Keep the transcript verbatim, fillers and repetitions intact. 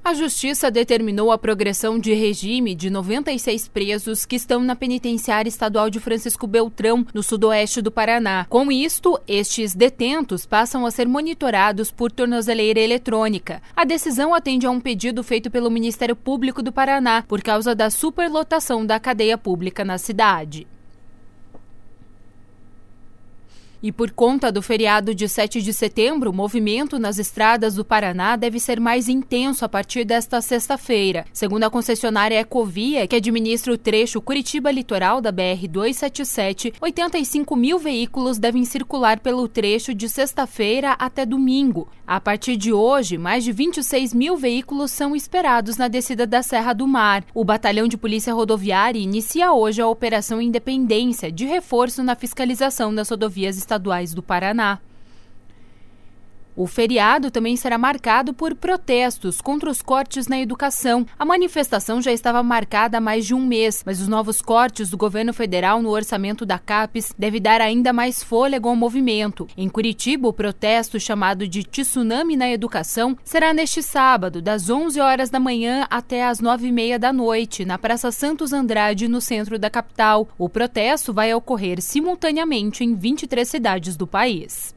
A Justiça determinou a progressão de regime de noventa e seis presos que estão na penitenciária estadual de Francisco Beltrão, no sudoeste do Paraná. Com isto, estes detentos passam a ser monitorados por tornozeleira eletrônica. A decisão atende a um pedido feito pelo Ministério Público do Paraná por causa da superlotação da cadeia pública na cidade. E por conta do feriado de sete de setembro, o movimento nas estradas do Paraná deve ser mais intenso a partir desta sexta-feira. Segundo a concessionária Ecovia, que administra o trecho Curitiba Litoral da B R duzentos e setenta e sete, oitenta e cinco mil veículos devem circular pelo trecho de sexta-feira até domingo. A partir de hoje, mais de vinte e seis mil veículos são esperados na descida da Serra do Mar. O Batalhão de Polícia Rodoviária inicia hoje a Operação Independência, de reforço na fiscalização das rodovias estaduais do Paraná. O feriado também será marcado por protestos contra os cortes na educação. A manifestação já estava marcada há mais de um mês, mas os novos cortes do governo federal no orçamento da CAPES devem dar ainda mais fôlego ao movimento. Em Curitiba, o protesto, chamado de Tsunami na Educação, será neste sábado, das onze horas da manhã até as nove e meia da noite, na Praça Santos Andrade, no centro da capital. O protesto vai ocorrer simultaneamente em vinte e três cidades do país.